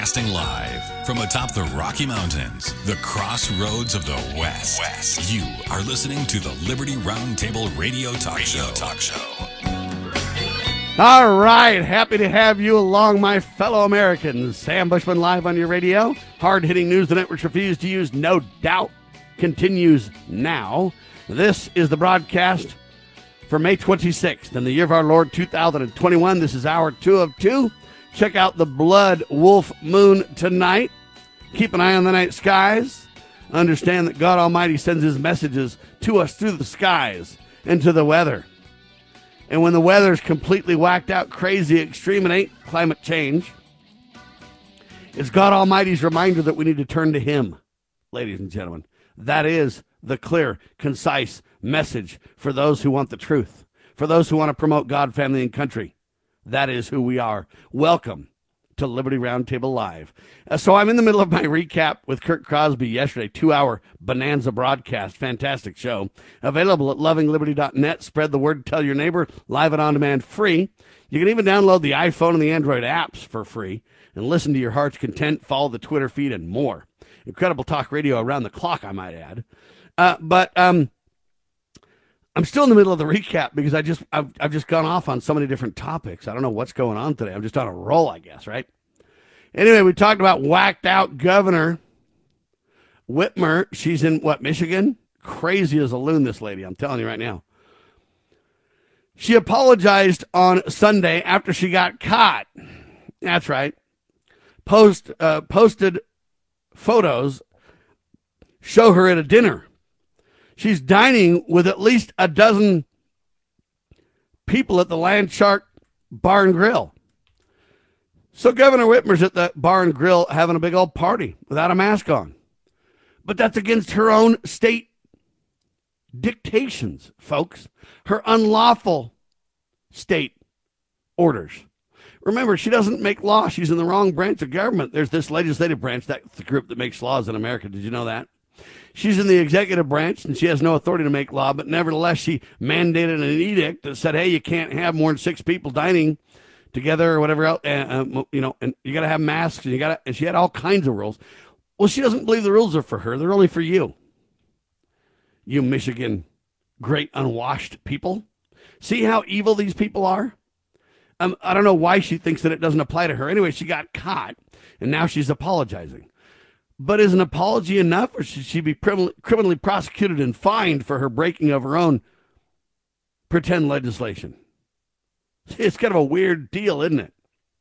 Broadcasting live from atop the Rocky Mountains, the crossroads of the West. You are listening to the Liberty Roundtable Radio Talk Show. All right, happy to have you along, my fellow Americans. Sam Bushman live on your radio. Hard-hitting news the networks refuse to use, no doubt, continues now. This is the broadcast for May 26th in the year of our Lord 2021. This is hour 2 of 2. Check out the blood wolf moon tonight. Keep an eye on the night skies. Understand that God Almighty sends his messages to us through the skies and to the weather. And when the weather's completely whacked out, crazy, extreme, it ain't climate change. It's God Almighty's reminder that we need to turn to him, ladies and gentlemen. That is the clear, concise message for those who want the truth, for those who want to promote God, family, and country. That is who we are. Welcome to Liberty Roundtable Live. So I'm in the middle of my recap with Kurt Crosby yesterday, 2-hour bonanza broadcast. Fantastic show. Available at lovingliberty.net. Spread the word, tell your neighbor. Live and on demand, free. You can even download the iPhone and the Android apps for free and listen to your heart's content, follow the Twitter feed, and more. Incredible talk radio around the clock, I might add. But I'm still in the middle of the recap because I've just gone off on so many different topics. I don't know what's going on today. I'm just on a roll, I guess, right? Anyway, we talked about whacked out Governor Whitmer. She's in, Michigan? Crazy as a loon, this lady, I'm telling you right now. She apologized on Sunday after she got caught. That's right. Posted photos show her at a dinner. She's dining with at least a dozen people at the Land Shark Bar and Grill. So Governor Whitmer's at the bar and grill having a big old party without a mask on. But that's against her own state dictations, folks. Her unlawful state orders. Remember, she doesn't make law. She's in the wrong branch of government. There's this legislative branch, that's the group that makes laws in America. Did you know that? She's in the executive branch, and she has no authority to make law, but nevertheless, she mandated an edict that said, hey, you can't have more than 6 people dining together or whatever else, and you got to have masks, and she had all kinds of rules. Well, she doesn't believe the rules are for her. They're only for you. You Michigan great unwashed people. See how evil these people are? I don't know why she thinks that it doesn't apply to her. Anyway, she got caught, and now she's apologizing. But is an apology enough, or should she be criminally prosecuted and fined for her breaking of her own pretend legislation? It's kind of a weird deal, isn't it?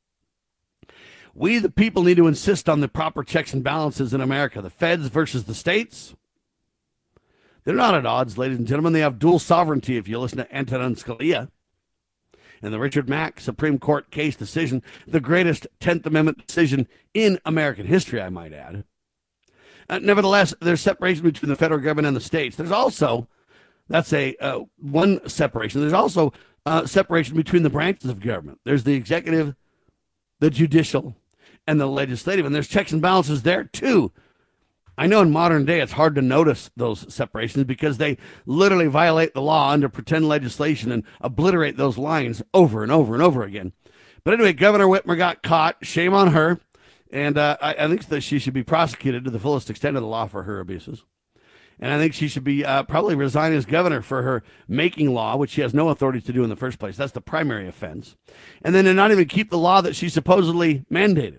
We, the people, need to insist on the proper checks and balances in America. The feds versus the states. They're not at odds, ladies and gentlemen. They have dual sovereignty, if you listen to Antonin Scalia. And the Richard Mack Supreme Court case decision, the greatest 10th Amendment decision in American history, I might add. Nevertheless, there's separation between the federal government and the states. There's also, that's one separation. There's also separation between the branches of government. There's the executive, the judicial, and the legislative. And there's checks and balances there, too. I know in modern day it's hard to notice those separations because they literally violate the law under pretend legislation and obliterate those lines over and over and over again. But anyway, Governor Whitmer got caught. Shame on her. And I think that she should be prosecuted to the fullest extent of the law for her abuses. And I think she should be probably resign as governor for her making law, which she has no authority to do in the first place. That's the primary offense. And then to not even keep the law that she supposedly mandated.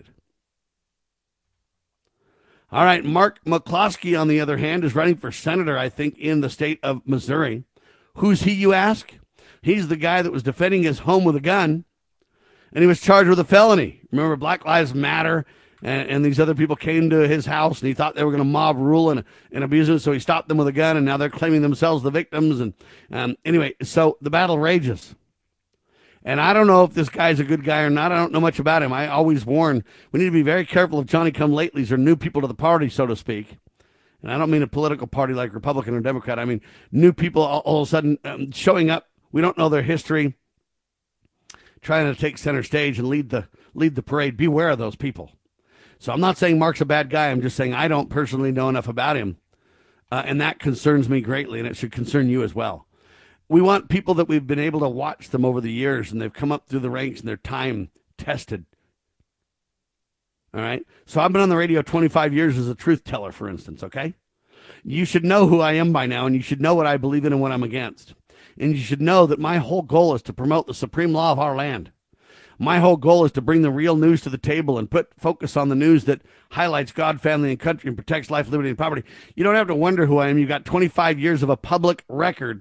All right, Mark McCloskey, on the other hand, is running for senator, I think, in the state of Missouri. Who's he, you ask? He's the guy that was defending his home with a gun, and he was charged with a felony. Remember, Black Lives Matter, and these other people came to his house, and he thought they were going to mob rule and abuse him, so he stopped them with a gun, and now they're claiming themselves the victims. And anyway, so the battle rages. And I don't know if this guy's a good guy or not. I don't know much about him. I always warn, we need to be very careful of Johnny-come-latelys or new people to the party, so to speak. And I don't mean a political party like Republican or Democrat. I mean new people all of a sudden showing up. We don't know their history, trying to take center stage and lead the parade. Beware of those people. So I'm not saying Mark's a bad guy. I'm just saying I don't personally know enough about him. And that concerns me greatly, and it should concern you as well. We want people that we've been able to watch them over the years, and they've come up through the ranks, and they're time-tested. All right. So I've been on the radio 25 years as a truth teller, for instance. Okay. You should know who I am by now, and you should know what I believe in and what I'm against. And you should know that my whole goal is to promote the supreme law of our land. My whole goal is to bring the real news to the table and put focus on the news that highlights God, family, and country and protects life, liberty, and property. You don't have to wonder who I am. You've got 25 years of a public record.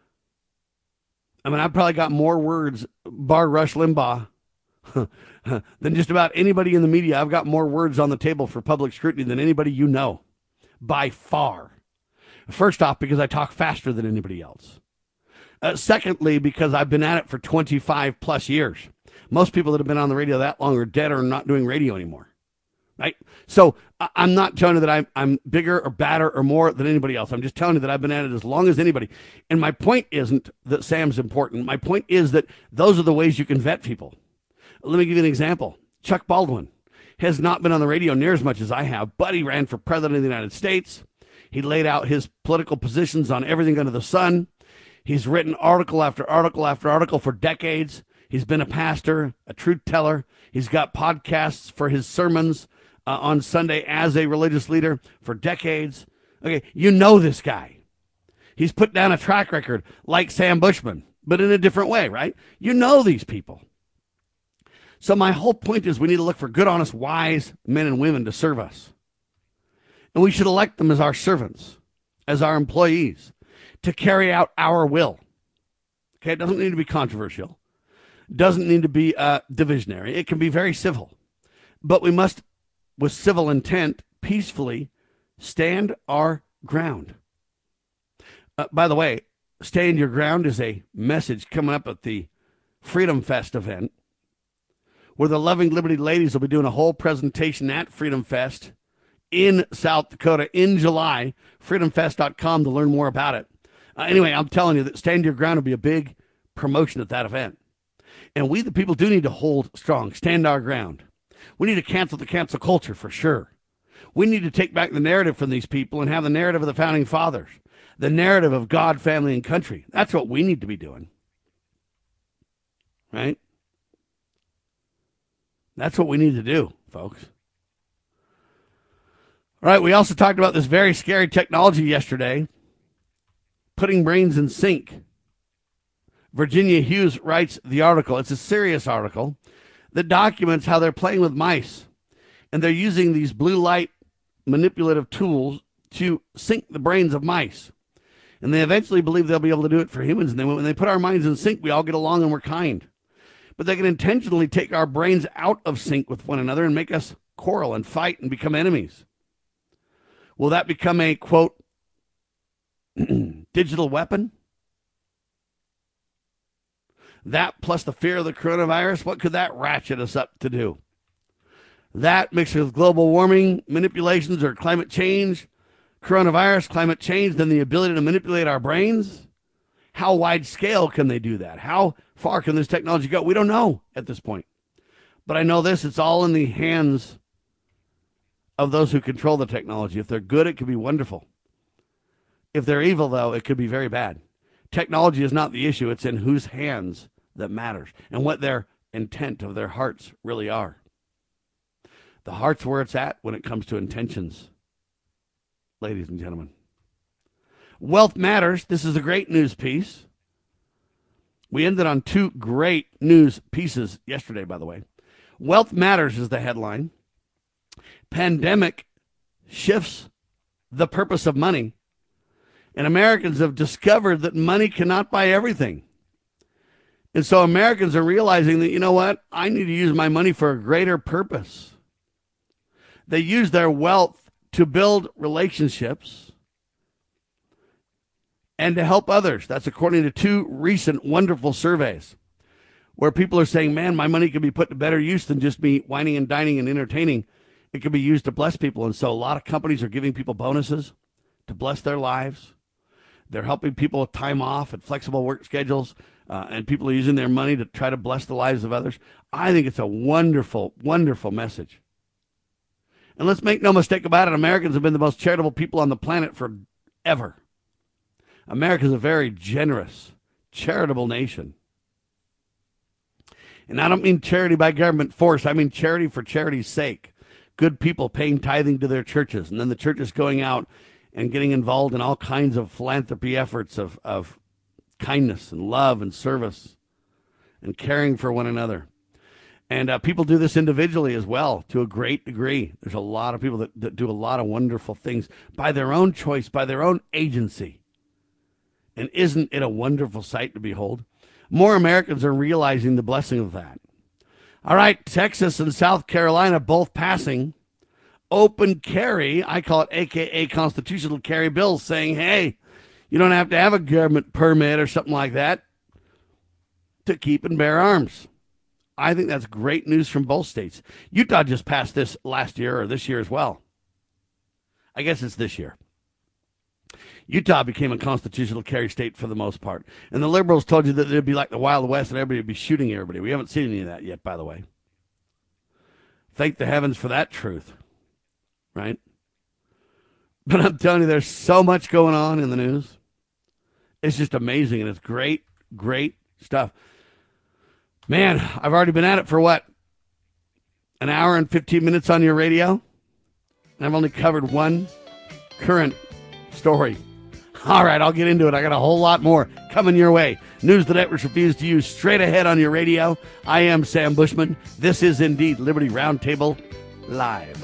I mean, I've probably got more words, bar Rush Limbaugh, than just about anybody in the media. I've got more words on the table for public scrutiny than anybody you know, by far. First off, because I talk faster than anybody else. Secondly, because I've been at it for 25 plus years. Most people that have been on the radio that long are dead or not doing radio anymore, right? So I'm not telling you that I'm bigger or badder or more than anybody else. I'm just telling you that I've been at it as long as anybody. And my point isn't that Sam's important. My point is that those are the ways you can vet people. Let me give you an example. Chuck Baldwin has not been on the radio near as much as I have, but he ran for president of the United States. He laid out his political positions on everything under the sun. He's written article after article after article for decades. He's been a pastor, a truth teller. He's got podcasts for his sermons on Sunday as a religious leader for decades. Okay, you know this guy. He's put down a track record like Sam Bushman, but in a different way, right? You know these people. So my whole point is we need to look for good, honest, wise men and women to serve us. And we should elect them as our servants, as our employees, to carry out our will. Okay, it doesn't need to be controversial. Doesn't need to be divisionary. It can be very civil. But we must, with civil intent, peacefully stand our ground. By the way, stand your ground is a message coming up at the Freedom Fest event, where the Loving Liberty ladies will be doing a whole presentation at Freedom Fest in South Dakota in July. FreedomFest.com to learn more about it. Anyway, I'm telling you that stand your ground will be a big promotion at that event. And we, the people, do need to hold strong, stand our ground. We need to cancel the cancel culture for sure. We need to take back the narrative from these people and have the narrative of the founding fathers, the narrative of God, family, and country. That's what we need to be doing. Right? That's what we need to do, folks. All right, we also talked about this very scary technology yesterday, putting brains in sync. Virginia Hughes writes the article. It's a serious article that documents how they're playing with mice. And they're using these blue light manipulative tools to sync the brains of mice. And they eventually believe they'll be able to do it for humans. And then when they put our minds in sync, we all get along and we're kind. But they can intentionally take our brains out of sync with one another and make us quarrel and fight and become enemies. Will that become a, quote, digital weapon? That plus the fear of the coronavirus, what could that ratchet us up to do? That mixed with global warming, manipulations, or climate change, coronavirus, climate change, then the ability to manipulate our brains? How wide scale can they do that? How far can this technology go? We don't know at this point. But I know this, it's all in the hands of those who control the technology. If they're good, it could be wonderful. If they're evil, though, it could be very bad. Technology is not the issue. It's in whose hands that matters and what their intent of their hearts really are. The heart's where it's at when it comes to intentions, ladies and gentlemen. Wealth matters. This is a great news piece. We ended on two great news pieces yesterday, by the way. Wealth matters is the headline. Pandemic shifts the purpose of money. And Americans have discovered that money cannot buy everything. And so Americans are realizing that, you know what? I need to use my money for a greater purpose. They use their wealth to build relationships and to help others. That's according to two recent wonderful surveys where people are saying, man, my money can be put to better use than just me whining and dining and entertaining. It can be used to bless people. And so a lot of companies are giving people bonuses to bless their lives. They're helping people with time off and flexible work schedules, and people are using their money to try to bless the lives of others. I think it's a wonderful, wonderful message. And let's make no mistake about it, Americans have been the most charitable people on the planet forever. America is a very generous, charitable nation. And I don't mean charity by government force. I mean charity for charity's sake. good people paying tithing to their churches, and then the churches going out and getting involved in all kinds of philanthropy efforts of kindness and love and service and caring for one another. And people do this individually as well to a great degree. There's a lot of people that do a lot of wonderful things by their own choice, by their own agency. And isn't it a wonderful sight to behold? More Americans are realizing the blessing of that. All right, Texas and South Carolina both passing open carry, I call it AKA constitutional carry bills, saying, hey, you don't have to have a government permit or something like that to keep and bear arms. I think that's great news from both states. Utah just passed this last year or this year as well. I guess it's this year. Utah became a constitutional carry state for the most part. And the liberals told you that it would be like the Wild West and everybody would be shooting everybody. We haven't seen any of that yet, by the way. Thank the heavens for that truth, right? But I'm telling you, there's so much going on in the news. It's just amazing, and it's great, great stuff. Man, I've already been at it for what? An hour and 15 minutes on your radio? And I've only covered one current story. All right, I'll get into it. I got a whole lot more coming your way. News the networks refuse to use straight ahead on your radio. I am Sam Bushman. This is indeed Liberty Roundtable Live.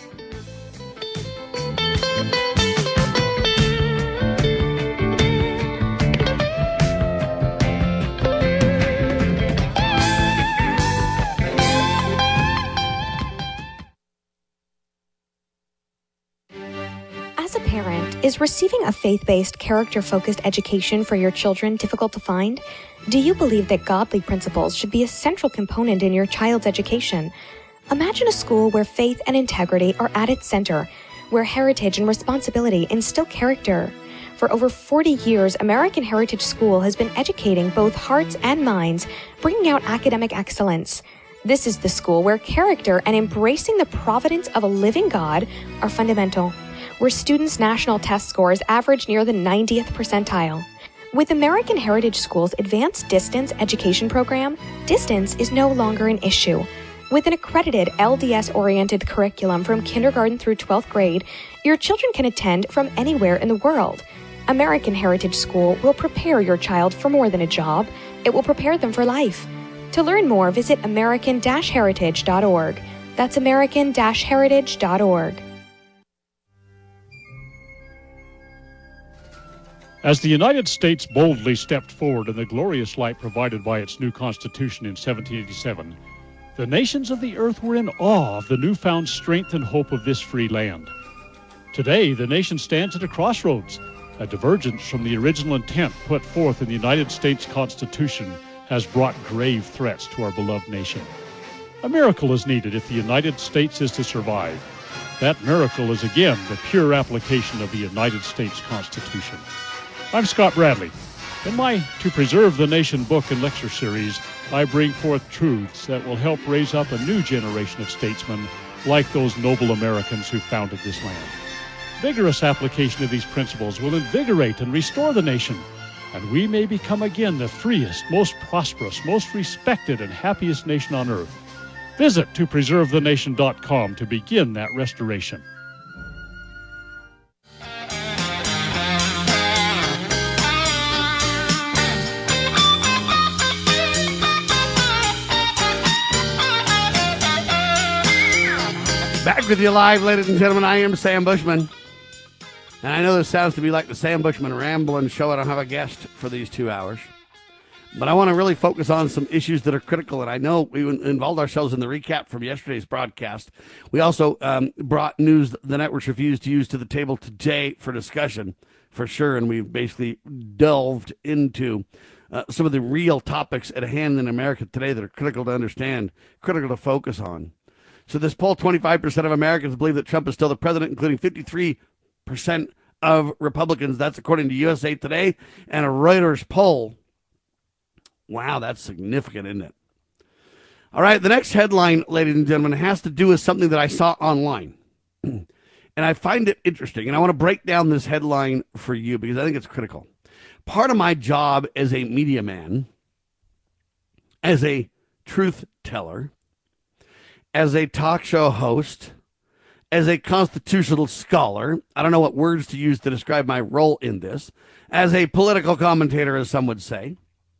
As a parent, is receiving a faith-based, character-focused education for your children difficult to find? Do you believe that godly principles should be a central component in your child's education? Imagine a school where faith and integrity are at its center, where heritage and responsibility instill character. For over 40 years, American Heritage School has been educating both hearts and minds, bringing out academic excellence. This is the school where character and embracing the providence of a living God are fundamental, where students' national test scores average near the 90th percentile. With American Heritage School's advanced distance education program, distance is no longer an issue. With an accredited LDS-oriented curriculum from kindergarten through 12th grade, your children can attend from anywhere in the world. American Heritage School will prepare your child for more than a job. It will prepare them for life. To learn more, visit american-heritage.org. That's american-heritage.org. As the United States boldly stepped forward in the glorious light provided by its new Constitution in 1787, the nations of the earth were in awe of the newfound strength and hope of this free land. Today, the nation stands at a crossroads. A divergence from the original intent put forth in the United States Constitution has brought grave threats to our beloved nation. A miracle is needed if the United States is to survive. That miracle is again the pure application of the United States Constitution. I'm Scott Bradley. In my To Preserve the Nation book and lecture series, I bring forth truths that will help raise up a new generation of statesmen like those noble Americans who founded this land. Vigorous application of these principles will invigorate and restore the nation, and we may become again the freest, most prosperous, most respected, and happiest nation on earth. Visit topreservethenation.com to begin that restoration. Back with you live, ladies and gentlemen. I am Sam Bushman. And I know this sounds to be like the Sam Bushman Ramblin' Show. I don't have a guest for these 2 hours. But I want to really focus on some issues that are critical. And I know we involved ourselves in the recap from yesterday's broadcast. We also brought news the networks refused to use to the table today for discussion, for sure. And we've basically delved into some of the real topics at hand in America today that are critical to understand, critical to focus on. So this poll, 25% of Americans believe that Trump is still the president, including 53% of Republicans. That's according to USA Today and a Reuters poll. Wow, that's significant, isn't it? All right, the next headline, ladies and gentlemen, has to do with something that I saw online. And I find it interesting, and I want to break down this headline for you because I think it's critical. Part of my job as a media man, as a truth teller, as a talk show host, as a constitutional scholar, I don't know what words to use to describe my role in this, as a political commentator, as some would say,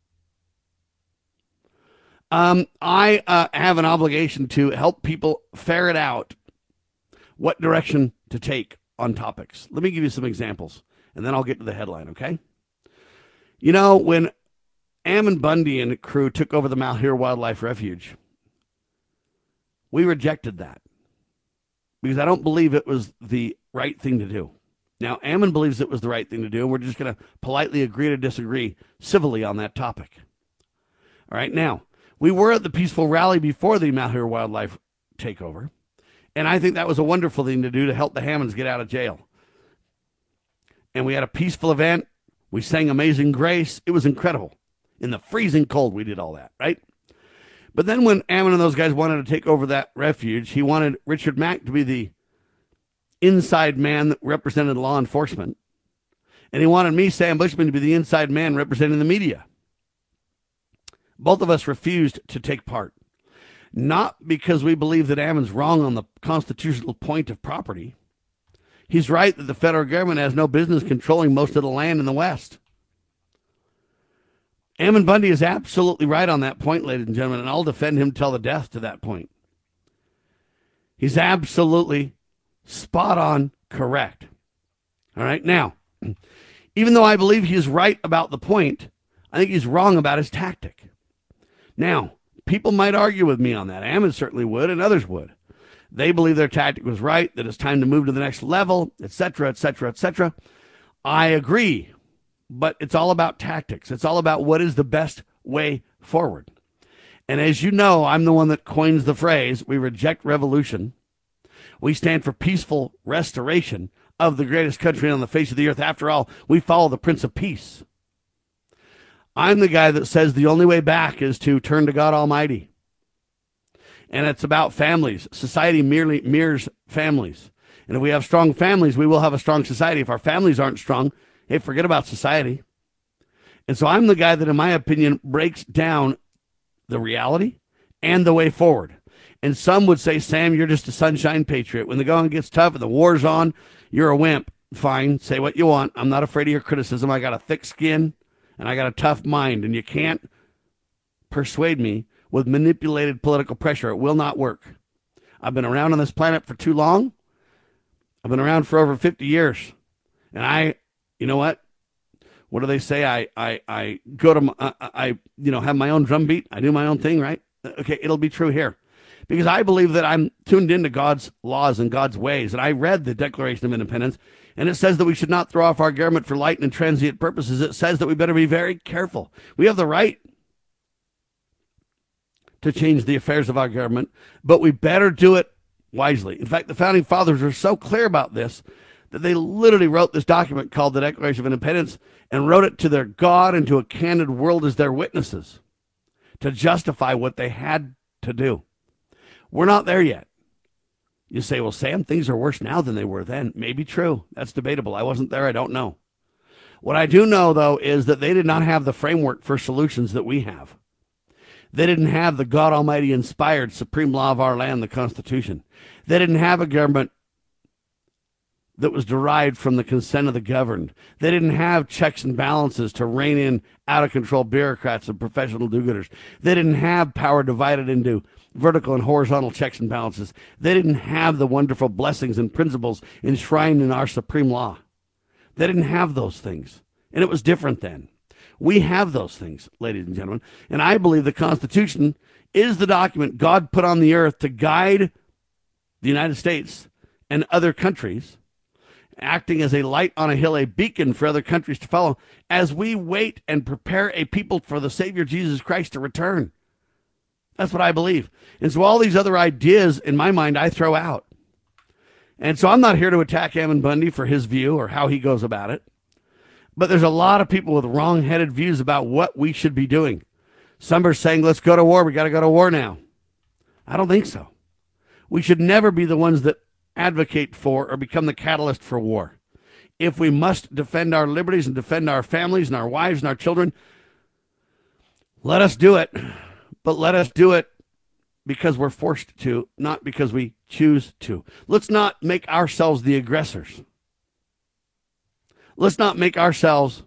I have an obligation to help people ferret out what direction to take on topics. Let me give you some examples, and then I'll get to the headline, okay? You know, when Ammon Bundy and crew took over the Malheur Wildlife Refuge, we rejected that because I don't believe it was the right thing to do. Now, Ammon believes it was the right thing to do, and we're just going to politely agree to disagree civilly on that topic. All right, now, we were at the peaceful rally before the Malheur Wildlife takeover, and I think that was a wonderful thing to do to help the Hammonds get out of jail. And we had a peaceful event. We sang Amazing Grace. It was incredible. In the freezing cold, we did all that, right? But then when Ammon and those guys wanted to take over that refuge, he wanted Richard Mack to be the inside man that represented law enforcement. And he wanted me, Sam Bushman, to be the inside man representing the media. Both of us refused to take part. Not because we believe that Ammon's wrong on the constitutional point of property. He's right that the federal government has no business controlling most of the land in the West. Ammon Bundy is absolutely right on that point, ladies and gentlemen, and I'll defend him till the death to that point. He's absolutely spot on correct. All right, now, even though I believe he is right about the point, I think he's wrong about his tactic. Now, people might argue with me on that. Ammon certainly would, and others would. They believe their tactic was right, that it's time to move to the next level, etc., etc., etc. I agree, but it's all about tactics. It's all about what is the best way forward. And as you know, I'm the one that coins the phrase, we reject revolution. We stand for peaceful restoration of the greatest country on the face of the earth. After all, we follow the Prince of Peace. I'm the guy that says the only way back is to turn to God Almighty. And it's about families. Society merely mirrors families. And if we have strong families, we will have a strong society. If our families aren't strong, hey, forget about society. And so I'm the guy that, in my opinion, breaks down the reality and the way forward. And some would say, Sam, you're just a sunshine patriot. When the going gets tough and the war's on, you're a wimp. Fine, say what you want. I'm not afraid of your criticism. I got a thick skin and I got a tough mind, and you can't persuade me with manipulated political pressure. It will not work. I've been around on this planet for too long. I've been around for over 50 years. And you know what? What do they say? I go to, have my own drum beat. I do my own thing, right? Okay, it'll be true here. Because I believe that I'm tuned into God's laws and God's ways. And I read the Declaration of Independence, and it says that we should not throw off our government for light and transient purposes. It says that we better be very careful. We have the right to change the affairs of our government, but we better do it wisely. In fact, the Founding Fathers were so clear about this that they literally wrote this document called the Declaration of Independence and wrote it to their God and to a candid world as their witnesses to justify what they had to do. We're not there yet. You say, well, Sam, things are worse now than they were then. Maybe true. That's debatable. I wasn't there. I don't know. What I do know, though, is that they did not have the framework for solutions that we have. They didn't have the God Almighty inspired supreme law of our land, the Constitution. They didn't have a government that was derived from the consent of the governed. They didn't have checks and balances to rein in out-of-control bureaucrats and professional do-gooders. They didn't have power divided into vertical and horizontal checks and balances. They didn't have the wonderful blessings and principles enshrined in our supreme law. They didn't have those things, and it was different then. We have those things, ladies and gentlemen, and I believe the Constitution is the document God put on the earth to guide the United States and other countries, acting as a light on a hill, a beacon for other countries to follow, as we wait and prepare a people for the Savior Jesus Christ to return. That's what I believe. And so all these other ideas, in my mind, I throw out. And so I'm not here to attack Ammon Bundy for his view or how he goes about it. But there's a lot of people with wrong-headed views about what we should be doing. Some are saying, let's go to war. We got to go to war now. I don't think so. We should never be the ones that advocate for or become the catalyst for war. If we must defend our liberties and defend our families and our wives and our children, let us do it. But let us do it because we're forced to, not because we choose to. Let's not make ourselves the aggressors. Let's not make ourselves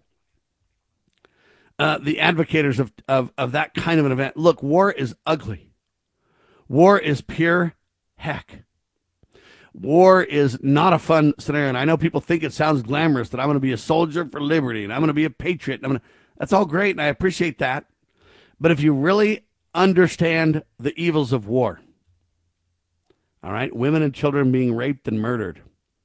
the advocators of that kind of an event. Look, war is ugly. War is pure heck. War is not a fun scenario. And I know people think it sounds glamorous that I'm going to be a soldier for liberty and I'm going to be a patriot. That's all great, and I appreciate that. But if you really understand the evils of war, all right, women and children being raped and murdered,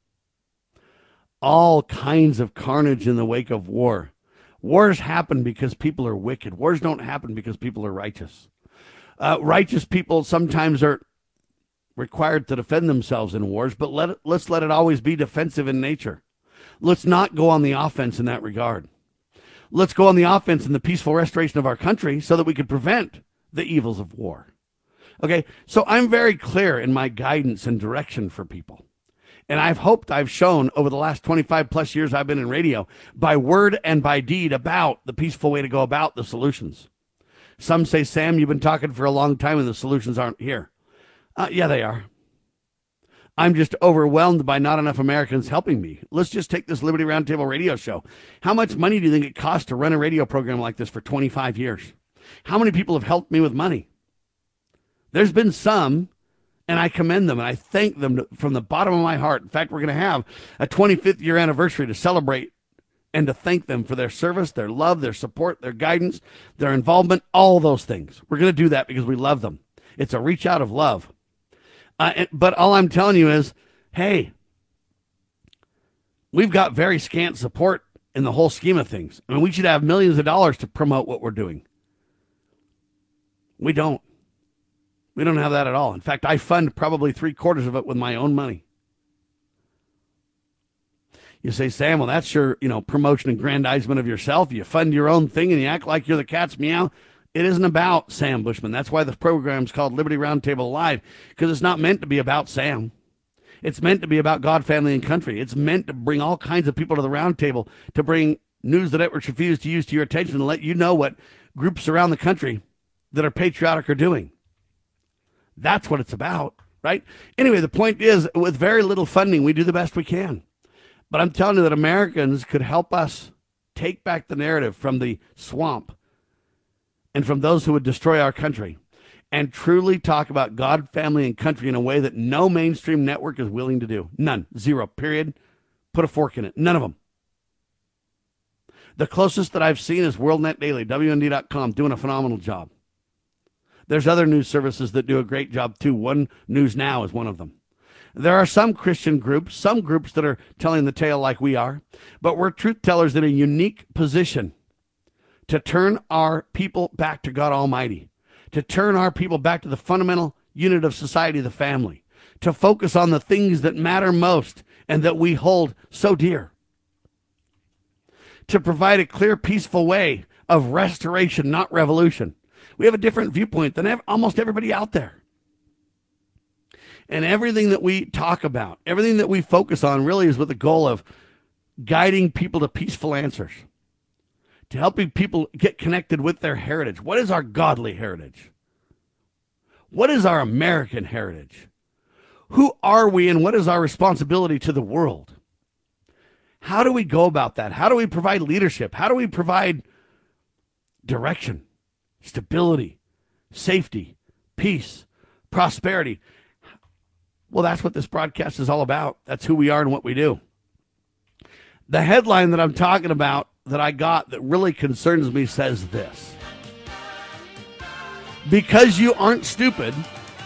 all kinds of carnage in the wake of war. Wars happen because people are wicked. Wars don't happen because people are righteous. Righteous people sometimes are required to defend themselves in wars, but let's let it always be defensive in nature. Let's not go on the offense in that regard. Let's go on the offense in the peaceful restoration of our country so that we could prevent the evils of war. Okay, so I'm very clear in my guidance and direction for people. And I've shown over the last 25 plus years I've been in radio, by word and by deed, about the peaceful way to go about the solutions. Some say, Sam, you've been talking for a long time and the solutions aren't here. Yeah, they are. I'm just overwhelmed by not enough Americans helping me. Let's just take this Liberty Roundtable radio show. How much money do you think it costs to run a radio program like this for 25 years? How many people have helped me with money? There's been some, and I commend them, and I thank them from the bottom of my heart. In fact, we're going to have a 25th year anniversary to celebrate and to thank them for their service, their love, their support, their guidance, their involvement, all those things. We're going to do that because we love them. It's a reach out of love. But all I'm telling you is, hey, we've got very scant support in the whole scheme of things. I mean, we should have millions of dollars to promote what we're doing. We don't. We don't have that at all. In fact, I fund probably 3/4 of it with my own money. You say, Sam, well, that's your, promotion and aggrandizement of yourself. You fund your own thing and you act like you're the cat's meow. It isn't about Sam Bushman. That's why the program's called Liberty Roundtable Live, because it's not meant to be about Sam. It's meant to be about God, family, and country. It's meant to bring all kinds of people to the roundtable, to bring news that networks refuse to use to your attention, and let you know what groups around the country that are patriotic are doing. That's what it's about, right? Anyway, the point is, with very little funding, we do the best we can. But I'm telling you that Americans could help us take back the narrative from the swamp and from those who would destroy our country, and truly talk about God, family, and country in a way that no mainstream network is willing to do. None. Zero. Period. Put a fork in it. None of them. The closest that I've seen is WorldNet Daily, WND.com, doing a phenomenal job. There's other news services that do a great job too. One News Now is one of them. There are some Christian groups, some groups that are telling the tale like we are, but we're truth tellers in a unique position to turn our people back to God Almighty, to turn our people back to the fundamental unit of society, the family, to focus on the things that matter most and that we hold so dear, to provide a clear, peaceful way of restoration, not revolution. We have a different viewpoint than almost everybody out there. And everything that we talk about, everything that we focus on really is with the goal of guiding people to peaceful answers, to helping people get connected with their heritage. What is our godly heritage? What is our American heritage? Who are we and what is our responsibility to the world? How do we go about that? How do we provide leadership? How do we provide direction, stability, safety, peace, prosperity? Well, that's what this broadcast is all about. That's who we are and what we do. The headline that I'm talking about that I got that really concerns me says this: because you aren't stupid,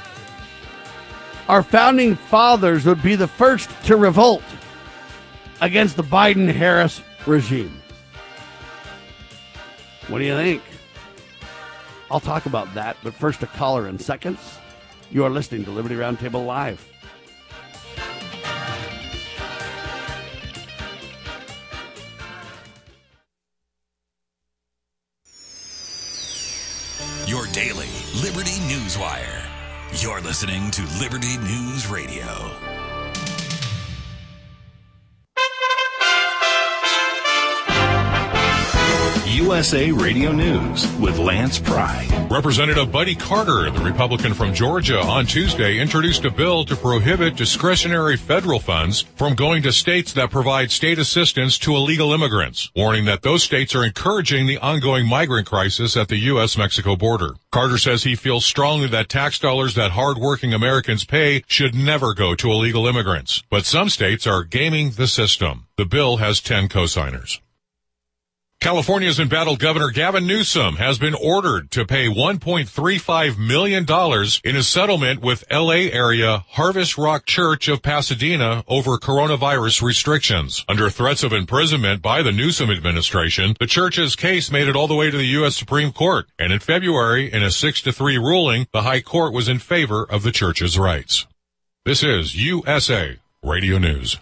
our founding fathers would be the first to revolt against the Biden-Harris regime. What do you think? I'll talk about that, but first a caller in seconds. You are listening to Liberty Roundtable Live. Your daily Liberty News Wire. You're listening to Liberty News Radio. You USA Radio News with Lance Pry. Representative Buddy Carter, the Republican from Georgia, on Tuesday introduced a bill to prohibit discretionary federal funds from going to states that provide state assistance to illegal immigrants, warning that those states are encouraging the ongoing migrant crisis at the U.S.-Mexico border. Carter says he feels strongly that tax dollars that hard-working Americans pay should never go to illegal immigrants. But some states are gaming the system. The bill has 10 co-signers. California's embattled Governor Gavin Newsom has been ordered to pay $1.35 million in a settlement with L.A. area Harvest Rock Church of Pasadena over coronavirus restrictions. Under threats of imprisonment by the Newsom administration, the church's case made it all the way to the U.S. Supreme Court. And in February, in a 6-3 ruling, the High Court was in favor of the church's rights. This is USA Radio News.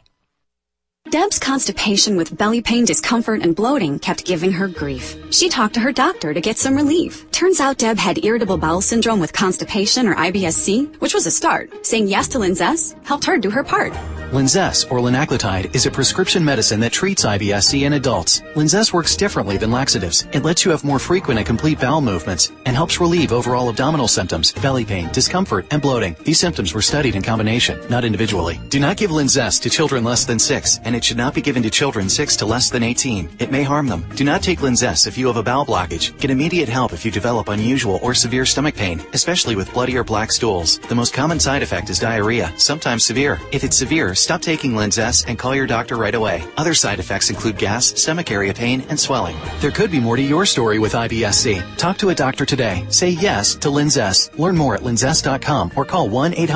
Deb's constipation with belly pain, discomfort, and bloating kept giving her grief. She talked to her doctor to get some relief. Turns out Deb had irritable bowel syndrome with constipation, or IBS-C, which was a start. Saying yes to Linzess helped her do her part. Linzess, or linaclotide, is a prescription medicine that treats IBS-C in adults. Linzess works differently than laxatives. It lets you have more frequent and complete bowel movements and helps relieve overall abdominal symptoms, belly pain, discomfort, and bloating. These symptoms were studied in combination, not individually. Do not give Linzess to children less than 6, and it should not be given to children 6 to less than 18. It may harm them. Do not take Linzess if you have a bowel blockage. Get immediate help if you develop unusual or severe stomach pain, especially with bloody or black stools. The most common side effect is diarrhea, sometimes severe. If it's severe, stop taking Linzess and call your doctor right away. Other side effects include gas, stomach area pain, and swelling. There could be more to your story with IBS-C. Talk to a doctor today. Say yes to Linzess. Learn more at linzess.com or call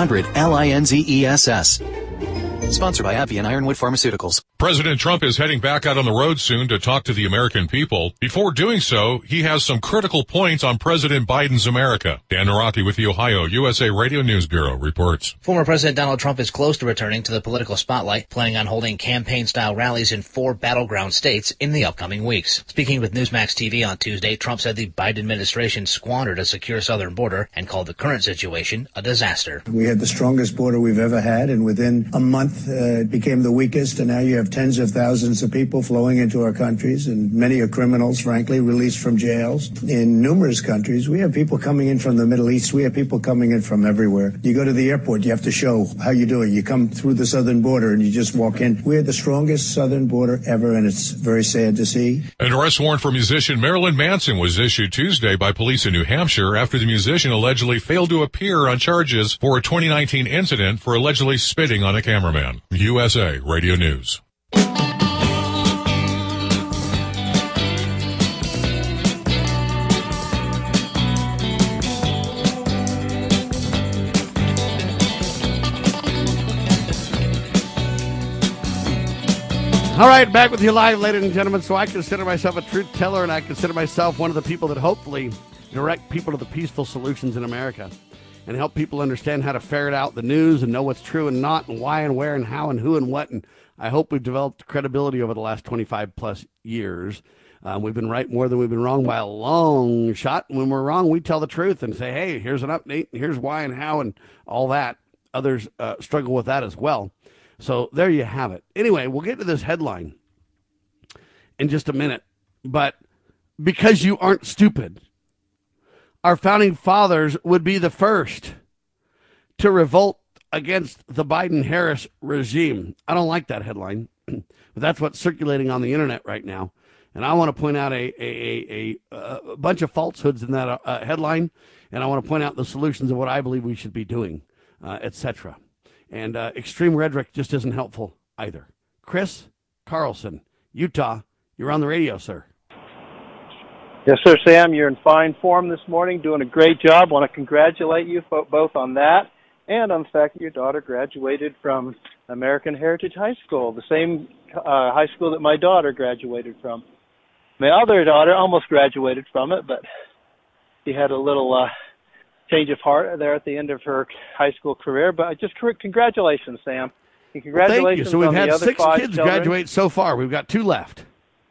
1-800-LINZESS. Sponsored by AbbVie and Ironwood Pharmaceuticals. President Trump is heading back out on the road soon to talk to the American people. Before doing so, he has some critical points on President Biden's America. Dan Naraki with the Ohio USA Radio News Bureau reports. Former President Donald Trump is close to returning to the political spotlight, planning on holding campaign-style rallies in 4 battleground states in the upcoming weeks. Speaking with Newsmax TV on Tuesday, Trump said the Biden administration squandered a secure southern border and called the current situation a disaster. We had the strongest border we've ever had, and within a month it became the weakest, and now you have tens of thousands of people flowing into our countries, and many are criminals, frankly, released from jails. In numerous countries, we have people coming in from the Middle East. We have people coming in from everywhere. You go to the airport, you have to show how you're doing. You come through the southern border and you just walk in. We had the strongest southern border ever, and it's very sad to see. An arrest warrant for musician Marilyn Manson was issued Tuesday by police in New Hampshire after the musician allegedly failed to appear on charges for a 2019 incident for allegedly spitting on a cameraman. USA Radio News. All right, back with you live, ladies and gentlemen. So I consider myself a truth teller, and I consider myself one of the people that hopefully direct people to the peaceful solutions in America and help people understand how to ferret out the news and know what's true and not, and why and where and how and who and what. And I hope we've developed credibility over the last 25 plus years. We've been right more than we've been wrong by a long shot. When we're wrong, we tell the truth and say, hey, here's an update, and here's why and how and all that. Others struggle with that as well. So there you have it. Anyway, we'll get to this headline in just a minute. But because you aren't stupid, our founding fathers would be the first to revolt against the Biden-Harris regime. I don't like that headline, but that's what's circulating on the internet right now. And I want to point out a bunch of falsehoods in that headline, and I want to point out the solutions of what I believe we should be doing, etc. And extreme rhetoric just isn't helpful either. Chris Carlson, Utah, you're on the radio, sir. Yes, sir, Sam. You're in fine form this morning, doing a great job. Want to congratulate you both on that and on the fact that your daughter graduated from American Heritage High School, the same high school that my daughter graduated from. My other daughter almost graduated from it, but she had a little change of heart there at the end of her high school career. But just congratulations, Sam. And congratulations. Thank you. So we've had 6 kids children. Graduate so far. We've got 2 left.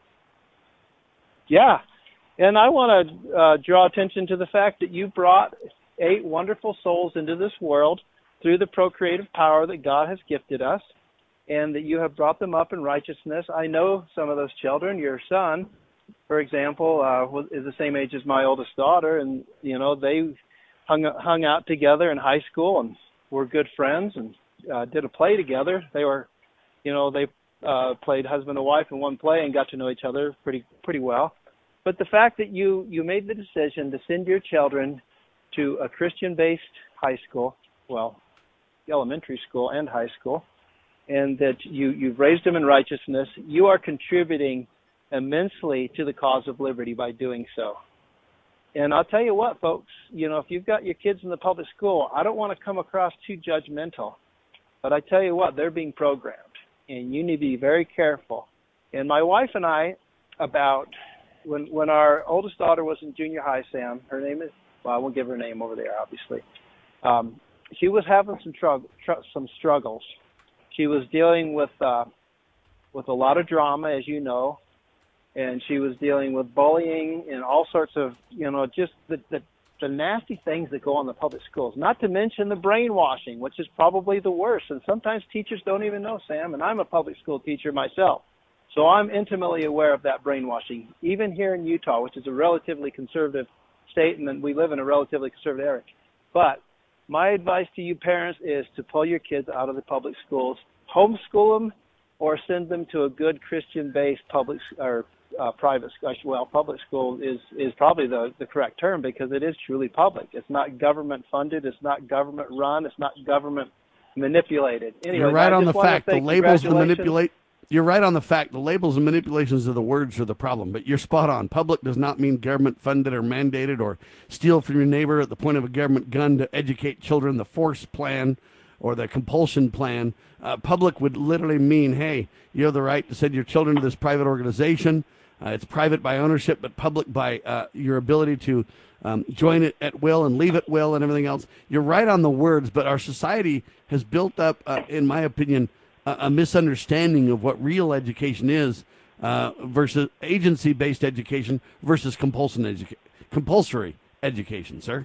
Yeah. And I want to draw attention to the fact that you brought 8 wonderful souls into this world through the procreative power that God has gifted us, and that you have brought them up in righteousness. I know some of those children. Your son for example, is the same age as my oldest daughter, and they hung out together in high school and were good friends and did a play together. They were, they played husband and wife in one play and got to know each other pretty well. But the fact that you made the decision to send your children to a Christian-based high school, well, elementary school and high school, and that you've raised them in righteousness, you are contributing immensely to the cause of liberty by doing so. And I'll tell you what, folks, if you've got your kids in the public school, I don't want to come across too judgmental, but I tell you what, they're being programmed, and you need to be very careful. And my wife and I, about when our oldest daughter was in junior high, Sam, her name is, well, I won't give her name over there, obviously. She was having some struggles. She was dealing with a lot of drama, as you know, and she was dealing with bullying and all sorts of, just the nasty things that go on in the public schools, not to mention the brainwashing, which is probably the worst. And sometimes teachers don't even know, Sam, and I'm a public school teacher myself. So I'm intimately aware of that brainwashing, even here in Utah, which is a relatively conservative state, and then we live in a relatively conservative area. But my advice to you parents is to pull your kids out of the public schools, homeschool them, or send them to a good Christian-based public or private school. Well, public school is probably the correct term because it is truly public. It's not government funded. It's not government run. It's not government manipulated. Anyway, you're right on the fact. The labels and manipulate. You're right on the fact. The labels and manipulations of the words are the problem. But you're spot on. Public does not mean government funded or mandated or steal from your neighbor at the point of a government gun to educate children, the force plan or the compulsion plan. Public would literally mean, hey, you have the right to send your children to this private organization. It's private by ownership, but public by your ability to join it at will and leave at will and everything else. You're right on the words, but our society has built up, in my opinion, a misunderstanding of what real education is versus agency-based education versus compulsory education, sir.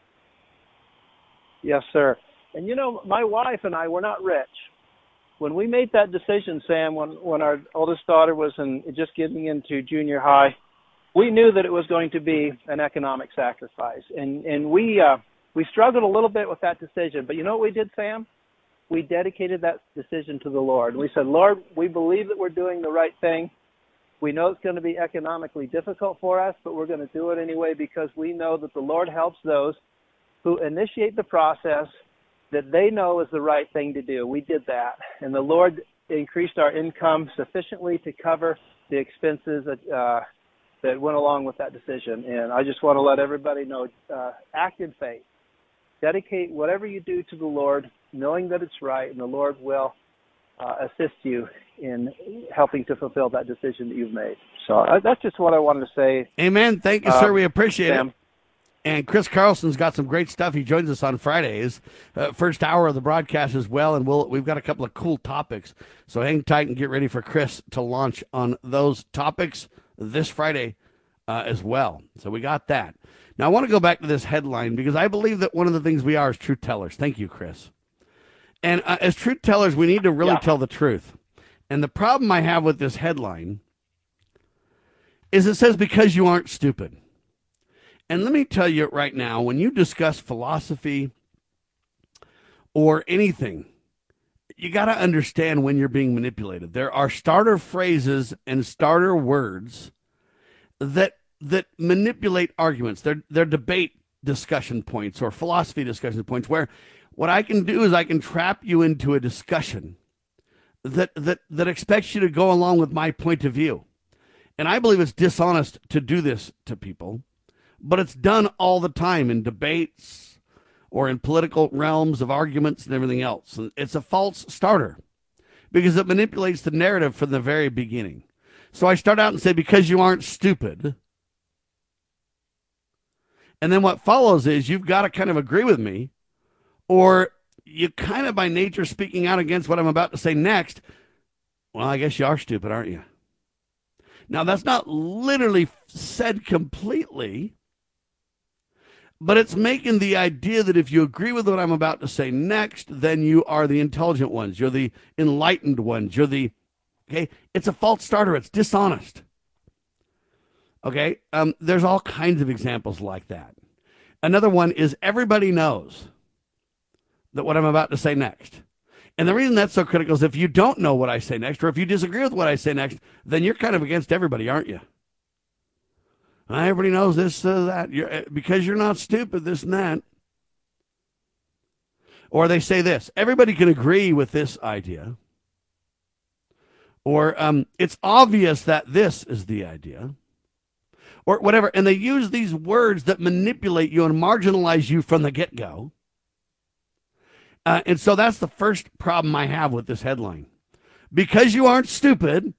Yes, sir. And, my wife and I were not rich. When we made that decision, Sam, when our oldest daughter was just getting into junior high, we knew that it was going to be an economic sacrifice. And we struggled a little bit with that decision. But you know what we did, Sam? We dedicated that decision to the Lord. We said, Lord, we believe that we're doing the right thing. We know it's going to be economically difficult for us, but we're going to do it anyway because we know that the Lord helps those who initiate the process that they know is the right thing to do. We did that. And the Lord increased our income sufficiently to cover the expenses that went along with that decision. And I just want to let everybody know, act in faith. Dedicate whatever you do to the Lord, knowing that it's right, and the Lord will assist you in helping to fulfill that decision that you've made. So that's just what I wanted to say. Amen. Thank you, sir. We appreciate it. And Chris Carlson's got some great stuff. He joins us on Fridays, first hour of the broadcast as well, and we've got a couple of cool topics. So hang tight and get ready for Chris to launch on those topics this Friday as well. So we got that. Now, I want to go back to this headline because I believe that one of the things we are is truth tellers. Thank you, Chris. And as truth tellers, we need to really tell the truth. And the problem I have with this headline is it says, because you aren't stupid. And let me tell you right now, when you discuss philosophy or anything, you got to understand when you're being manipulated. There are starter phrases and starter words that manipulate arguments. They're debate discussion points or philosophy discussion points where what I can do is I can trap you into a discussion that expects you to go along with my point of view. And I believe it's dishonest to do this to people, but it's done all the time in debates or in political realms of arguments and everything else. And it's a false starter because it manipulates the narrative from the very beginning. So I start out and say, because you aren't stupid. And then what follows is you've got to kind of agree with me, or you kind of by nature speaking out against what I'm about to say next. Well, I guess you are stupid, aren't you? Now, that's not literally said completely, but it's making the idea that if you agree with what I'm about to say next, then you are the intelligent ones. You're the enlightened ones. You're the, okay? It's a false starter. It's dishonest. Okay? There's all kinds of examples like that. Another one is everybody knows that what I'm about to say next. And the reason that's so critical is if you don't know what I say next, or if you disagree with what I say next, then you're kind of against everybody, aren't you? Everybody knows this, that. Because you're not stupid, this and that. Or they say this, everybody can agree with this idea. Or it's obvious that this is the idea. Or whatever. And they use these words that manipulate you and marginalize you from the get-go. And so that's the first problem I have with this headline. Because you aren't stupid,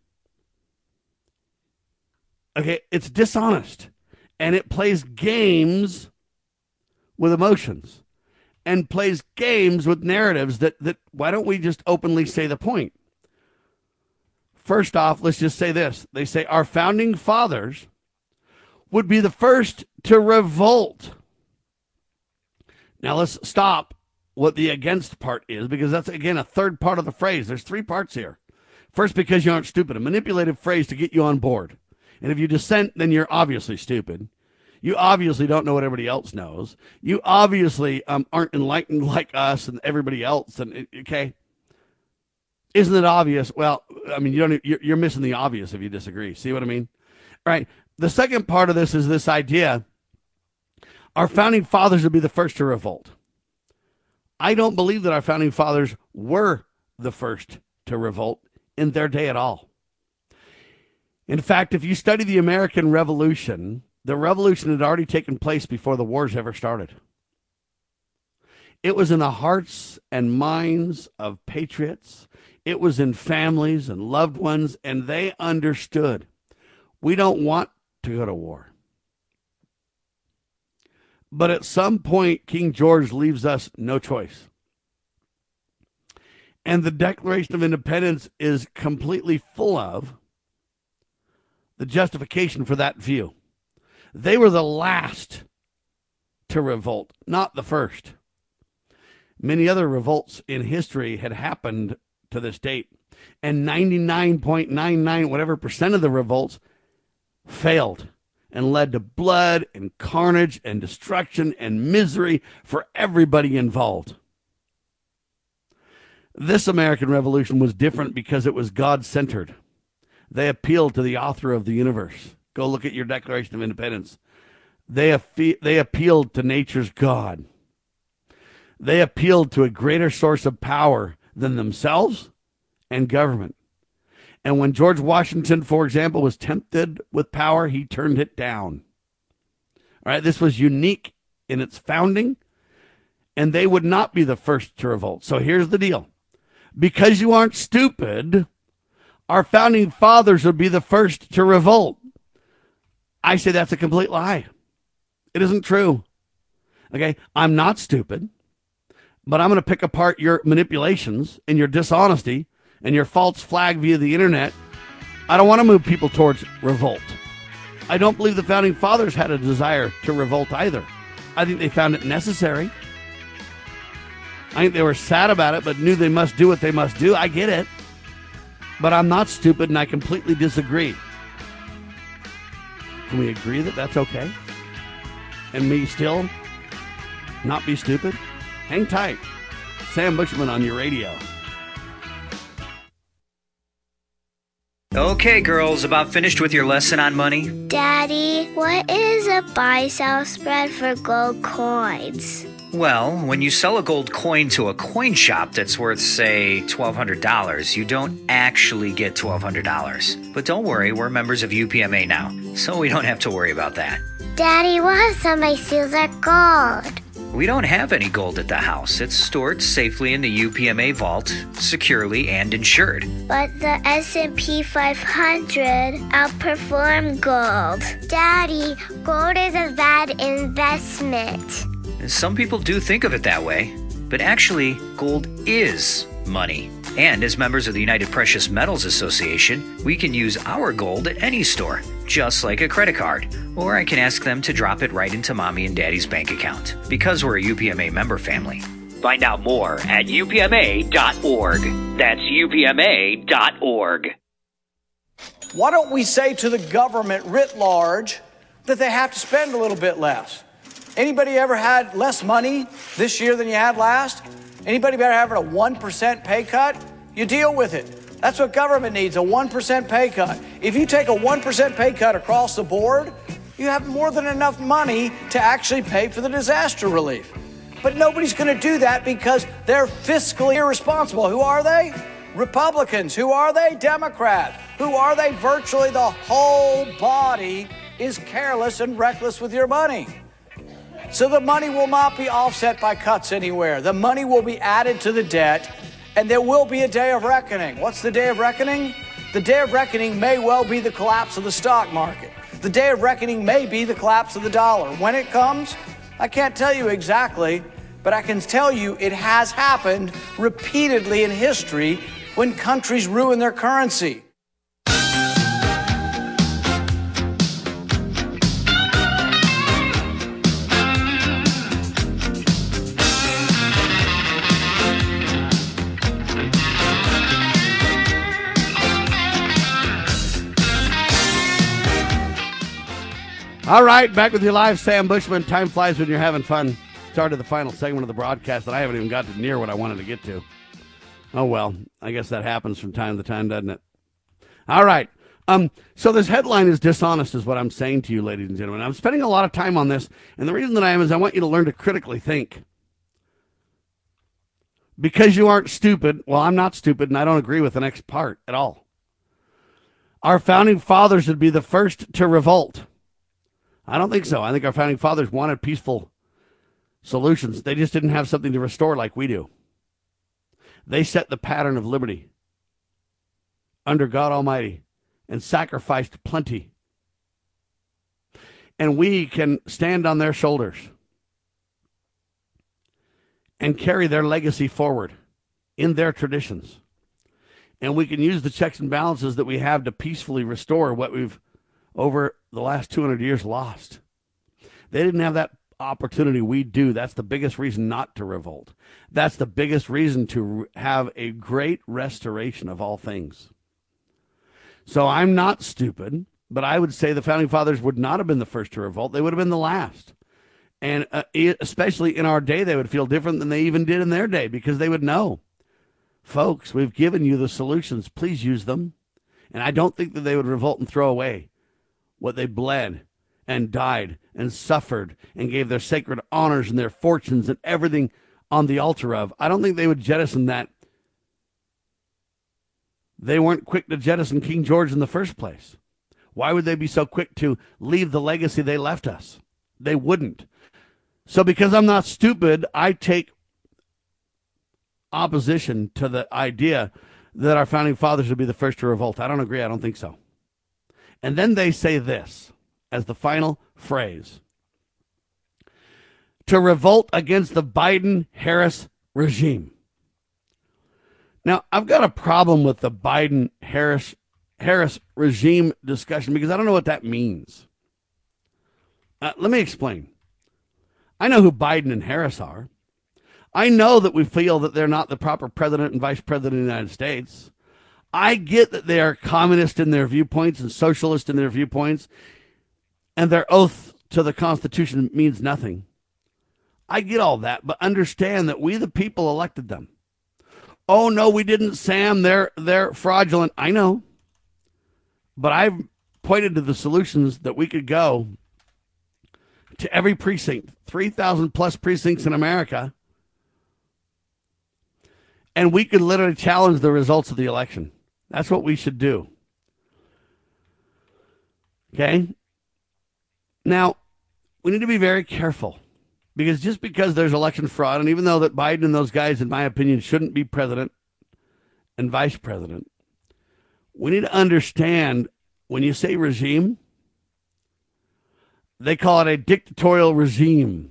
okay, it's dishonest. And it plays games with emotions. And plays games with narratives that why don't we just openly say the point? First off, let's just say this. They say our founding fathers would be the first to revolt. Now let's stop what the against part is, because that's, again, a third part of the phrase. There's three parts here. First, because you aren't stupid, a manipulative phrase to get you on board. And if you dissent, then you're obviously stupid. You obviously don't know what everybody else knows. You obviously aren't enlightened like us and everybody else. And okay, isn't it obvious? Well, I mean, you're missing the obvious if you disagree. See what I mean? All right. The second part of this is this idea: our founding fathers would be the first to revolt. I don't believe that our founding fathers were the first to revolt in their day at all. In fact, if you study the American Revolution, the revolution had already taken place before the wars ever started. It was in the hearts and minds of patriots. It was in families and loved ones, and they understood we don't want to go to war. But at some point, King George leaves us no choice. And the Declaration of Independence is completely full of the justification for that view. They were the last to revolt, not the first. Many other revolts in history had happened to this date, and 99.99 whatever percent of the revolts failed and led to blood and carnage and destruction and misery for everybody involved. This American Revolution was different because it was God-centered. They appealed to the author of the universe. Go look at your Declaration of Independence. They appealed to nature's God. They appealed to a greater source of power than themselves and government. And when George Washington, for example, was tempted with power, he turned it down. All right, this was unique in its founding, and they would not be the first to revolt. So here's the deal. Because you aren't stupid, our founding fathers would be the first to revolt. I say that's a complete lie. It isn't true. Okay, I'm not stupid, but I'm going to pick apart your manipulations and your dishonesty and your false flag via the internet. I don't want to move people towards revolt. I don't believe the founding fathers had a desire to revolt either. I think they found it necessary. I think they were sad about it, but knew they must do what they must do. I get it. But I'm not stupid, and I completely disagree. Can we agree that that's okay? And me still not be stupid? Hang tight. Sam Bushman on your radio. Okay, girls, about finished with your lesson on money? Daddy, what is a buy-sell spread for gold coins? Well, when you sell a gold coin to a coin shop that's worth, say, $1,200, you don't actually get $1,200. But don't worry, we're members of UPMA now, so we don't have to worry about that. Daddy, what if somebody steals our gold? We don't have any gold at the house. It's stored safely in the UPMA vault, securely and insured. But the S&P 500 outperformed gold. Daddy, gold is a bad investment. Some people do think of it that way, but actually, gold is money. And as members of the United Precious Metals Association, we can use our gold at any store, just like a credit card. Or I can ask them to drop it right into Mommy and Daddy's bank account, because we're a UPMA member family. Find out more at upma.org. That's upma.org. Why don't we say to the government writ large that they have to spend a little bit less? Anybody ever had less money this year than you had last? Anybody ever having a 1% pay cut? You deal with it. That's what government needs, a 1% pay cut. If you take a 1% pay cut across the board, you have more than enough money to actually pay for the disaster relief. But nobody's going to do that because they're fiscally irresponsible. Who are they? Republicans. Who are they? Democrats. Who are they? Virtually the whole body is careless and reckless with your money. So the money will not be offset by cuts anywhere. The money will be added to the debt, and there will be a day of reckoning. What's the day of reckoning? The day of reckoning may well be the collapse of the stock market. The day of reckoning may be the collapse of the dollar. When it comes, I can't tell you exactly, but I can tell you it has happened repeatedly in history when countries ruin their currency. All right, back with you live, Sam Bushman. Time flies when you're having fun. Started the final segment of the broadcast, and I haven't even got to near what I wanted to get to. Oh, well, I guess that happens from time to time, doesn't it? All right. So this headline is dishonest, is what I'm saying to you, ladies and gentlemen. I'm spending a lot of time on this, and the reason that I am is I want you to learn to critically think. Because you aren't stupid, well, I'm not stupid, and I don't agree with the next part at all. Our founding fathers would be the first to revolt. I don't think so. I think our founding fathers wanted peaceful solutions. They just didn't have something to restore like we do. They set the pattern of liberty under God Almighty and sacrificed plenty. And we can stand on their shoulders and carry their legacy forward in their traditions. And we can use the checks and balances that we have to peacefully restore what we've over the last 200 years lost. They didn't have that opportunity. We do. That's the biggest reason not to revolt. That's the biggest reason to have a great restoration of all things. So I'm not stupid, but I would say the founding fathers would not have been the first to revolt. They would have been the last. And especially in our day, they would feel different than they even did in their day, because they would know, folks, we've given you the solutions. Please use them. And I don't think that they would revolt and throw away what they bled and died and suffered and gave their sacred honors and their fortunes and everything on the altar of. I don't think they would jettison that. They weren't quick to jettison King George in the first place. Why would they be so quick to leave the legacy they left us? They wouldn't. So because I'm not stupid, I take opposition to the idea that our founding fathers would be the first to revolt. I don't agree. I don't think so. And then they say this as the final phrase: to revolt against the Biden-Harris regime. Now, I've got a problem with the Biden-Harris regime discussion because I don't know what that means. Let me explain. I know who Biden and Harris are. I know that we feel that they're not the proper president and vice president of the United States. I get that they are communist in their viewpoints and socialist in their viewpoints, and their oath to the Constitution means nothing. I get all that, but understand that we the people elected them. Oh, no, we didn't, Sam. They're fraudulent. I know. But I've pointed to the solutions that we could go to every precinct, 3,000 plus precincts in America, and we could literally challenge the results of the election. That's what we should do. Okay? Now, we need to be very careful, because just because there's election fraud, and even though that Biden and those guys, in my opinion, shouldn't be president and vice president, we need to understand when you say regime, they call it a dictatorial regime.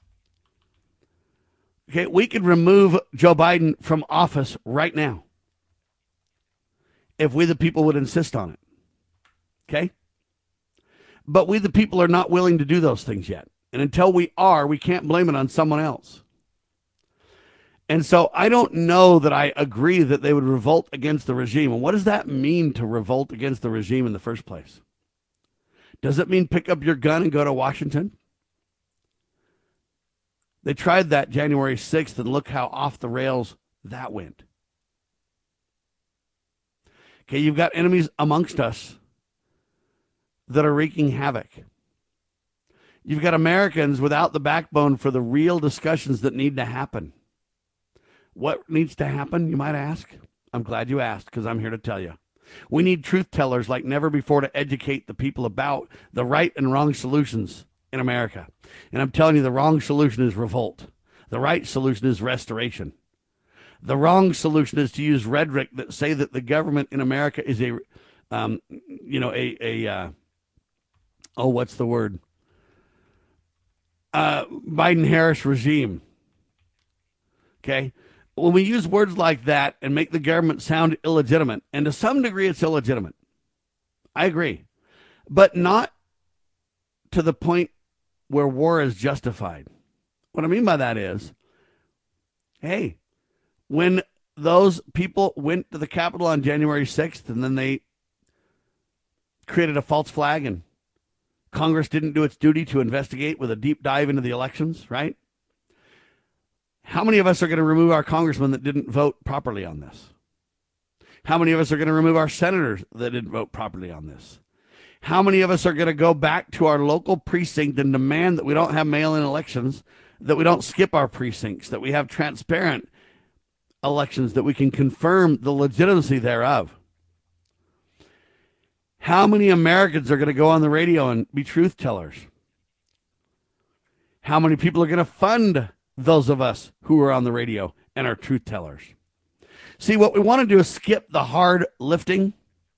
Okay, we could remove Joe Biden from office right now if we the people would insist on it. Okay? But we the people are not willing to do those things yet. And until we are, we can't blame it on someone else. And so I don't know that I agree that they would revolt against the regime. And what does that mean to revolt against the regime in the first place? Does it mean pick up your gun and go to Washington? They tried that January 6th, and look how off the rails that went. Okay, you've got enemies amongst us that are wreaking havoc. You've got Americans without the backbone for the real discussions that need to happen. What needs to happen, you might ask? I'm glad you asked, because I'm here to tell you. We need truth tellers like never before to educate the people about the right and wrong solutions in America. And I'm telling you, the wrong solution is revolt. The right solution is restoration. The wrong solution is to use rhetoric that say that the government in America is what's the word? Biden-Harris regime. Okay? When we use words like that and make the government sound illegitimate, and to some degree it's illegitimate, I agree, but not to the point where war is justified. What I mean by that is, hey, when those people went to the Capitol on January 6th and then they created a false flag and Congress didn't do its duty to investigate with a deep dive into the elections, right? How many of us are going to remove our congressmen that didn't vote properly on this? How many of us are going to remove our senators that didn't vote properly on this? How many of us are going to go back to our local precinct and demand that we don't have mail-in elections, that we don't skip our precincts, that we have transparent elections, that we can confirm the legitimacy thereof? How many Americans are going to go on the radio and be truth tellers? How many people are going to fund those of us who are on the radio and are truth tellers? See, what we want to do is skip the hard lifting.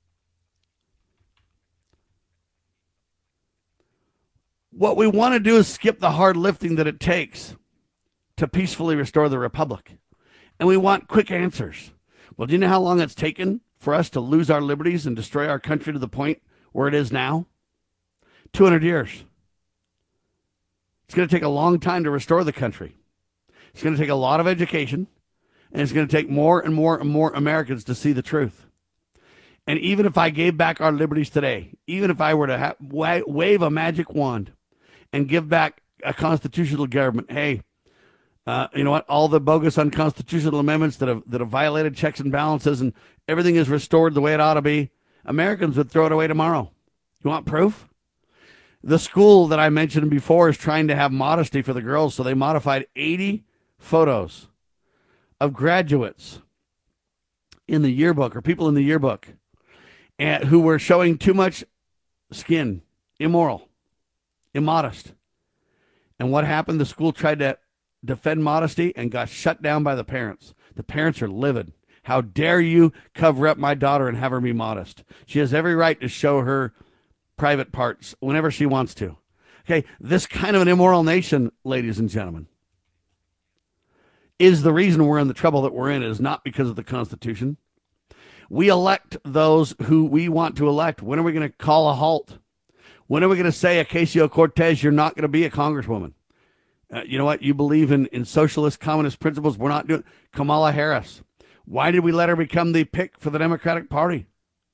What we want to do is skip the hard lifting that it takes to peacefully restore the republic. And we want quick answers. Well, do you know how long it's taken for us to lose our liberties and destroy our country to the point where it is now? 200 years. It's going to take a long time to restore the country. It's going to take a lot of education, and it's going to take more and more and more Americans to see the truth. And even if I gave back our liberties today, even if I were to wave a magic wand and give back a constitutional government, hey, you know what? All the bogus unconstitutional amendments that have violated checks and balances and everything is restored the way it ought to be, Americans would throw it away tomorrow. You want proof? The school that I mentioned before is trying to have modesty for the girls, so they modified 80 photos of graduates in the yearbook or people in the yearbook and who were showing too much skin, immoral, immodest. And what happened? The school tried to defend modesty and got shut down by the parents. The parents are livid. How dare you cover up my daughter and have her be modest? She has every right to show her private parts whenever she wants to. Okay, this kind of an immoral nation, ladies and gentlemen, is the reason we're in the trouble that we're in. It is not because of the Constitution. We elect those who we want to elect. When are we going to call a halt? When are we going to say, Ocasio-Cortez, you're not going to be a congresswoman? You know what? You believe in socialist, communist principles. We're not doing. Kamala Harris. Why did we let her become the pick for the Democratic Party?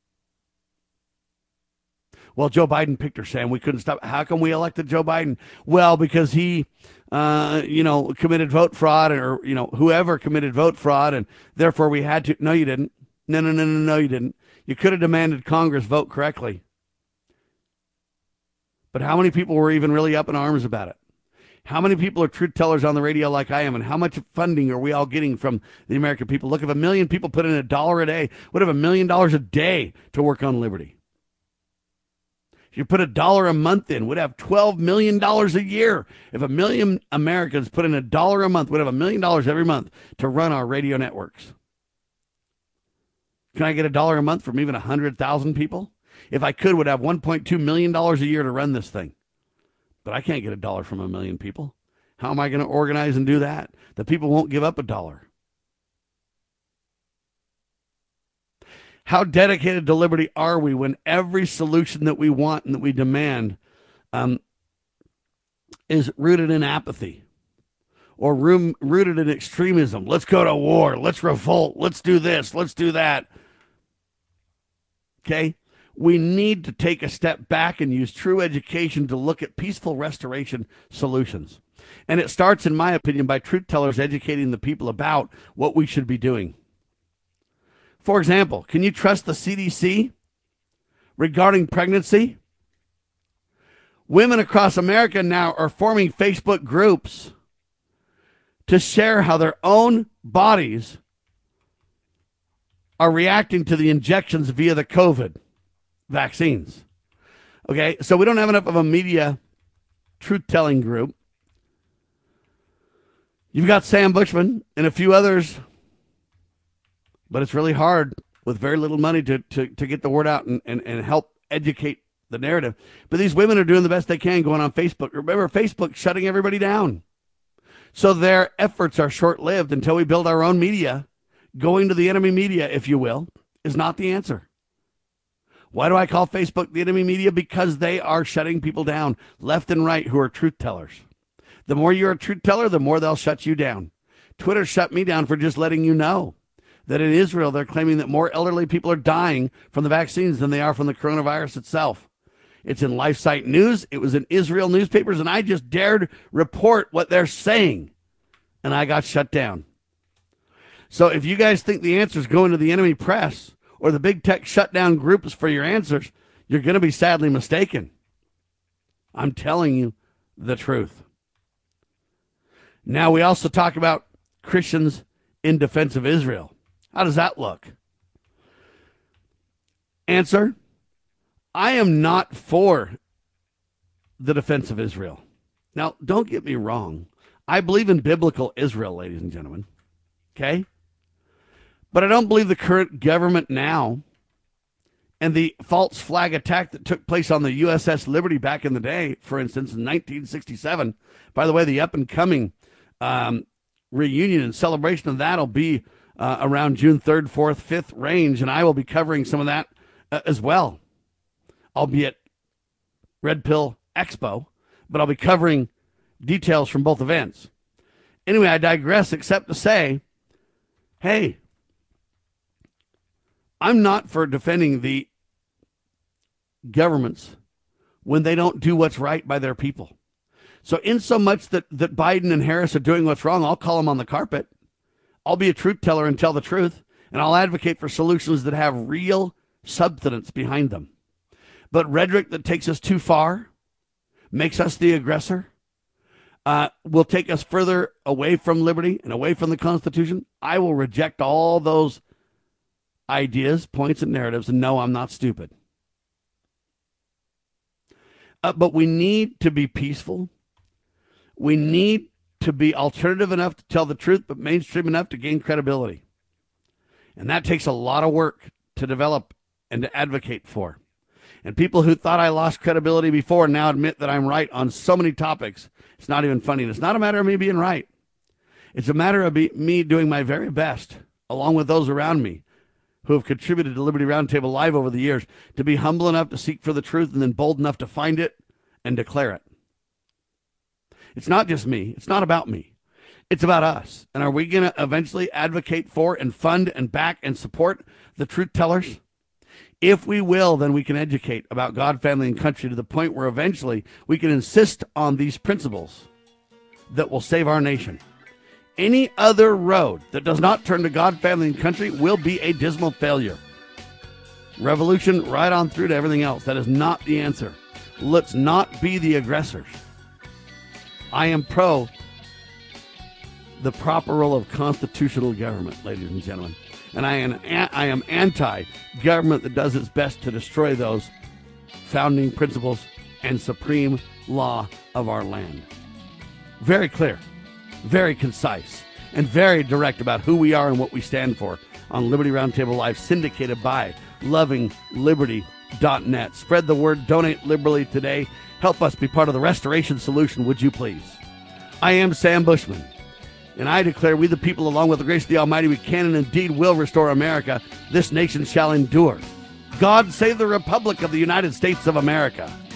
Well, Joe Biden picked her, Sam. We couldn't stop. How come we elected Joe Biden? Well, because he, committed vote fraud, or, whoever committed vote fraud, and therefore we had to. No, you didn't. No, you didn't. You could have demanded Congress vote correctly. But how many people were even really up in arms about it? How many people are truth tellers on the radio like I am? And how much funding are we all getting from the American people? Look, if 1 million people put in $1 a day, what if $1 million a day to work on liberty? If you put $1 a month in, we'd have $12 million a year. If 1 million Americans put in $1 a month, we'd have $1 million every month to run our radio networks. Can I get $1 a month from even 100,000 people? If I could, would have $1.2 million a year to run this thing. But I can't get $1 from 1 million people. How am I going to organize and do that? The people won't give up $1. How dedicated to liberty are we when every solution that we want and that we demand is rooted in apathy or rooted in extremism. Let's go to war. Let's revolt. Let's do this. Let's do that. Okay? We need to take a step back and use true education to look at peaceful restoration solutions. And it starts, in my opinion, by truth tellers educating the people about what we should be doing. For example, can you trust the CDC regarding pregnancy? Women across America now are forming Facebook groups to share how their own bodies are reacting to the injections via the COVID vaccines. Okay, so we don't have enough of a media truth-telling group. You've got Sam Bushman and a few others, but it's really hard with very little money to get the word out and help educate the narrative. But these women are doing the best they can going on Facebook. Remember, Facebook's shutting everybody down. So their efforts are short-lived until we build our own media. Going to the enemy media, if you will, is not the answer. Why do I call Facebook the enemy media? Because they are shutting people down left and right who are truth tellers. The more you're a truth teller, the more they'll shut you down. Twitter shut me down for just letting you know that in Israel, they're claiming that more elderly people are dying from the vaccines than they are from the coronavirus itself. It's in LifeSite News. It was in Israel newspapers, and I just dared report what they're saying, and I got shut down. So if you guys think the answer is going to the enemy press or the big tech shutdown groups for your answers, you're going to be sadly mistaken. I'm telling you the truth. Now, we also talk about Christians in defense of Israel. How does that look? Answer: I am not for the defense of Israel. Now, don't get me wrong. I believe in biblical Israel, ladies and gentlemen. Okay? But I don't believe the current government now and the false flag attack that took place on the USS Liberty back in the day, for instance, in 1967. By the way, the up-and-coming reunion and celebration of that will be around June 3rd, 4th, 5th range, and I will be covering some of that as well. I'll be at Red Pill Expo, but I'll be covering details from both events. Anyway, I digress, except to say, hey, I'm not for defending the governments when they don't do what's right by their people. So in so much that Biden and Harris are doing what's wrong, I'll call them on the carpet. I'll be a truth teller and tell the truth, and I'll advocate for solutions that have real substance behind them. But rhetoric that takes us too far, makes us the aggressor, will take us further away from liberty and away from the Constitution. I will reject all those ideas, points, and narratives, and no, I'm not stupid. But we need to be peaceful. We need to be alternative enough to tell the truth, but mainstream enough to gain credibility. And that takes a lot of work to develop and to advocate for. And people who thought I lost credibility before now admit that I'm right on so many topics. It's not even funny. And it's not a matter of me being right. It's a matter of me doing my very best, along with those around me who have contributed to Liberty Roundtable Live over the years, to be humble enough to seek for the truth and then bold enough to find it and declare it. It's not just me. It's not about me. It's about us. And are we going to eventually advocate for and fund and back and support the truth tellers? If we will, then we can educate about God, family, and country to the point where eventually we can insist on these principles that will save our nation. Any other road that does not turn to God, family, and country will be a dismal failure. Revolution right on through to everything else. That is not the answer. Let's not be the aggressors. I am pro the proper role of constitutional government, ladies and gentlemen. And I am anti-government that does its best to destroy those founding principles and supreme law of our land. Very clear, very concise, and very direct about who we are and what we stand for on Liberty Roundtable Live, syndicated by LovingLiberty.net. Spread the word, donate liberally today. Help us be part of the restoration solution, would you please? I am Sam Bushman, and I declare we the people, along with the grace of the Almighty, we can and indeed will restore America. This nation shall endure. God save the Republic of the United States of America.